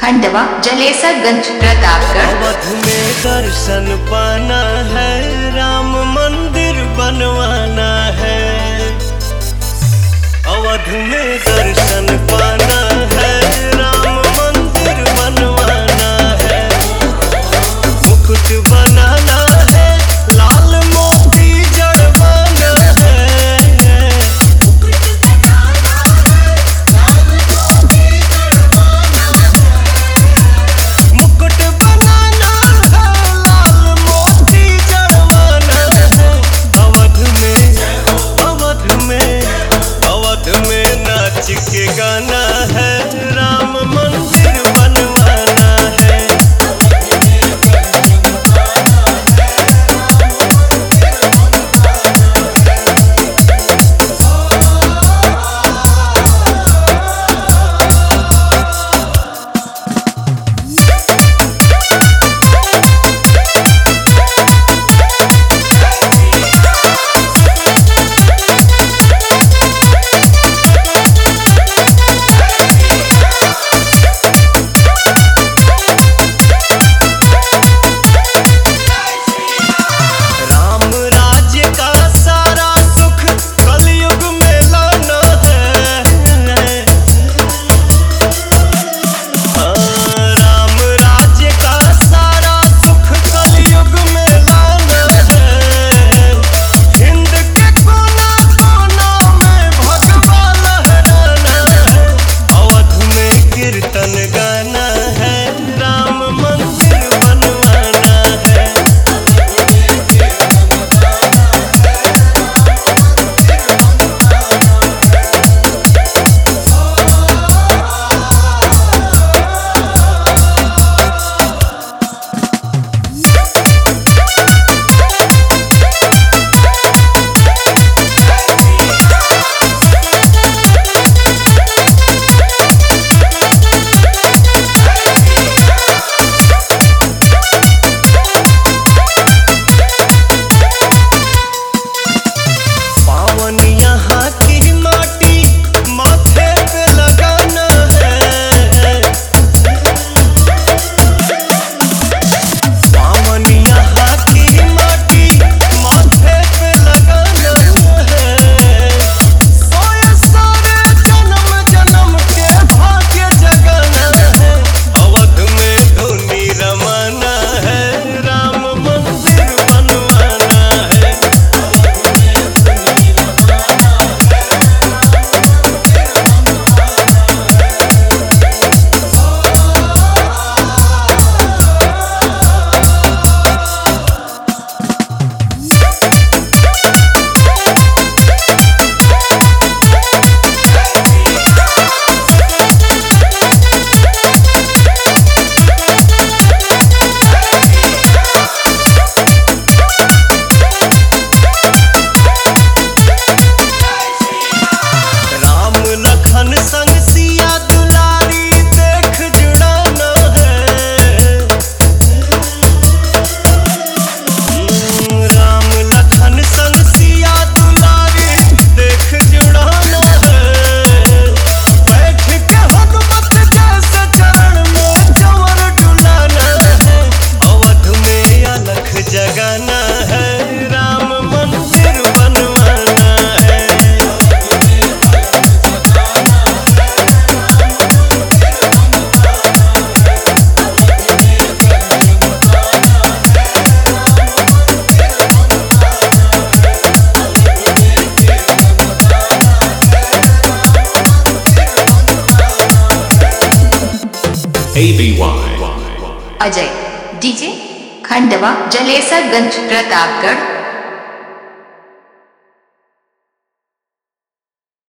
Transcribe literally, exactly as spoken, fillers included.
खंडवा जलेसरगंज प्रतापगढ़। अवध में दर्शन पाना है, राम मंदिर बनवाना है। अवध में दर्शन पाना है, राम मंदिर बनवाना है। मुकुट बनाना है, लाल मोती जड़वाना है। मुकुट बनाना है, लाल मोती जड़वाना है। अवध में अवध में अवध में नाच के गाना है, राम मंदिर बनवाना है। अजय डीजे खंडवा जलेसरगंज प्रतापगढ़।